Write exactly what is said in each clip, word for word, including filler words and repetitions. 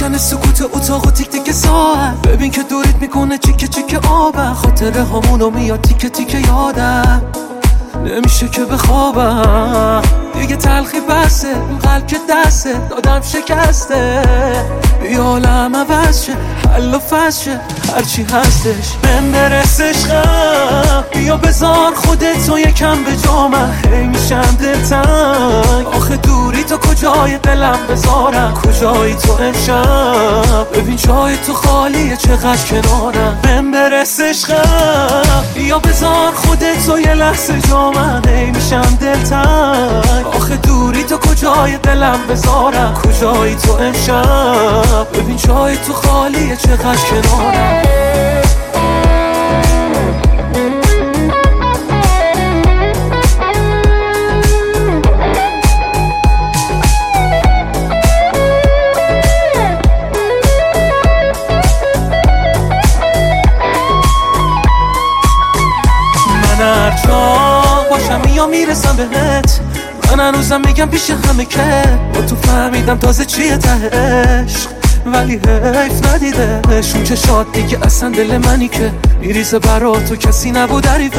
شدن سکوت اتاق و تیک تیک ساعت. ببین که دورت میکنه چیکه چیکه آبم، خاطره هامونو میاد تیکه تیکه یادم، نمیشه که بخوابم دیگه. تلخی بسه این قلب که دسته دادم شکسته، بیا عالم عوض شه حل و فصل شه هرچی هستش. من برس عشقم بیا بذار خودتو یکم به جا، من هی میشم دلتنگ. آخه دوری تو کجای دلم بذارم، کجایی تو امشب؟ ببین جای تو خالیه چقدر کنارم. من برس عشقم بیا بذار خودتو یه لحظه جا، من هی میشم دلتنگ. آخه دوری تو کجای دلم بذارم، کجایی تو امشب؟ ببین جای تو خالیه چقدر کنارم. من هر جا باشم یا میرسم بهت، من هنوزم میگم پیش همه که با تو فهمیدم تازه چیه ته عشق، ولی حیف ندیدش اون چشات دیگه اصلا دل منی که میریزه برا تو کسی نبود حریفش.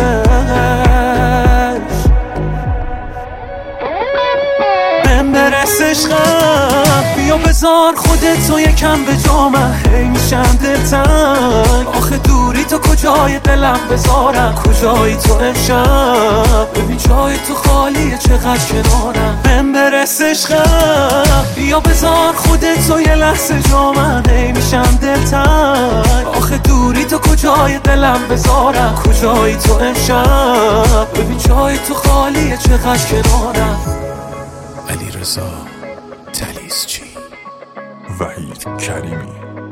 من برس عشقم بیا بذار خودتو یکم به جا، من هی میشم دلتنگ. آخه دوری تو کجای دلم بذارم، کجایی تو امشب؟ ببین جای تو خالیه چقدر کنارم. من برس عشقم بیا بذار خودتو یه لحظه جا، من هی میشم دلتنگ. آخه دوری تو کجای دلم بذارم، کجایی تو امشب؟ ببین جای تو خالیه چقدر کنارم. علیرضا طلیسچی، وحید کریمی.